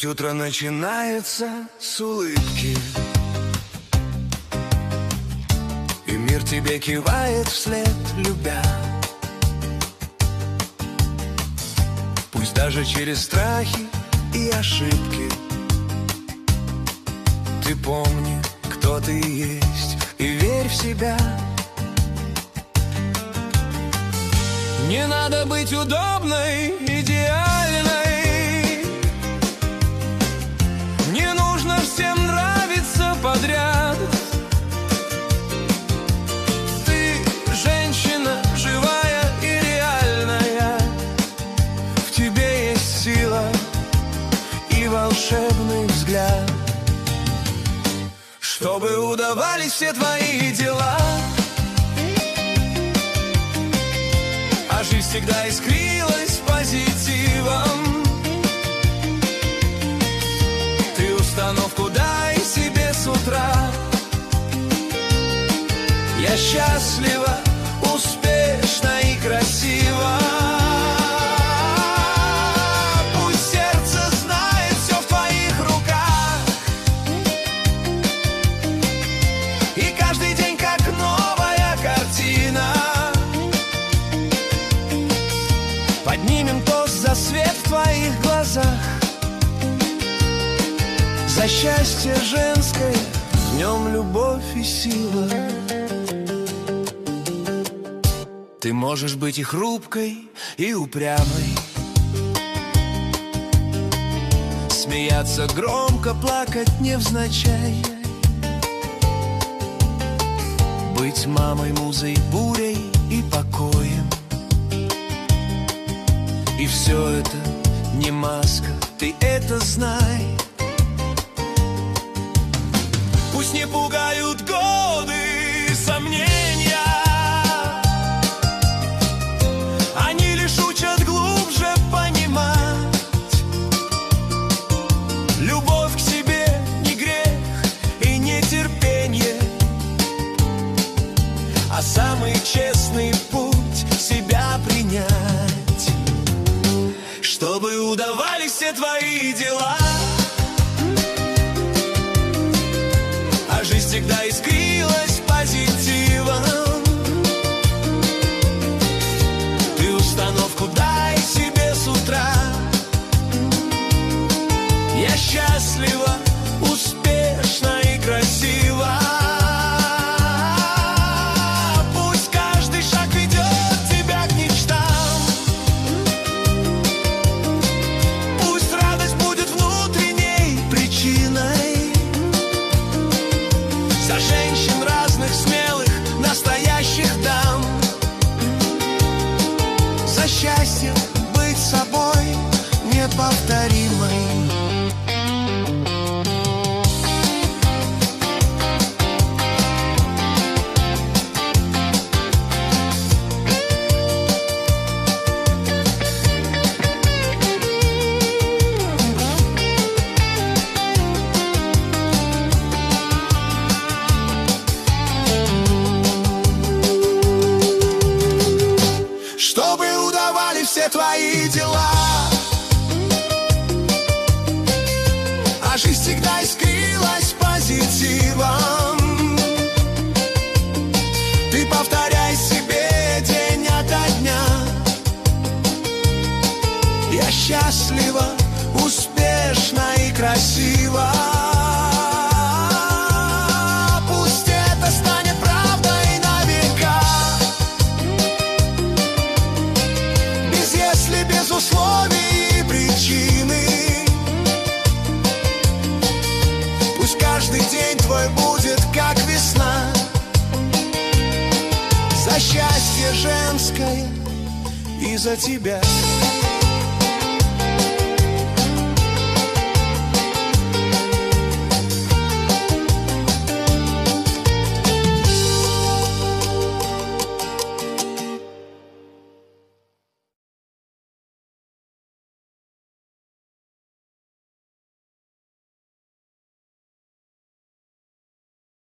Пусть утро начинается с улыбки, и мир тебе кивает вслед, любя. Пусть даже через страхи и ошибки ты помни, кто ты есть, и верь в себя. Не надо быть удобной, идеальной, не нужно всем нравиться подряд. Ты женщина живая и реальная, в тебе есть сила и волшебный взгляд. Чтобы удавались все твои дела, а жизнь всегда искрилась позитивом. Ты установку дай себе с утра. Я счастлива, успешна и красива. Пусть сердце знает, все в твоих руках, и каждый день как новая картина. Поднимем тост за свет в твоих глазах, за счастье женское, в нем любовь и сила. Ты можешь быть и хрупкой, и упрямой, смеяться громко, плакать невзначай, быть мамой, музой, бурей и покоем. И все это не маска, ты это знай. Пусть не пугают годы, сомнения, они лишь учат глубже понимать. Любовь к себе не грех и не терпенье, а самый честный путь себя принять. Чтобы удавались все твои дела, а жизнь всегда искрилась позитивом. Ты установку дай себе с утра. Я счастлива, успешна и красива. Пусть каждый шаг ведет тебя к мечтам. За женщин разных, смелых, настоящих дам, за счастье быть собой неповторимой. Чтобы удавались все твои дела, а жизнь всегда искрилась позитивом. Ты повторяй себе день ото дня. Я счастлива, успешна и красива. Пусть это станет правдой на века, без условий и причины. Пусть каждый день твой будет как весна. За счастье женское и за тебя.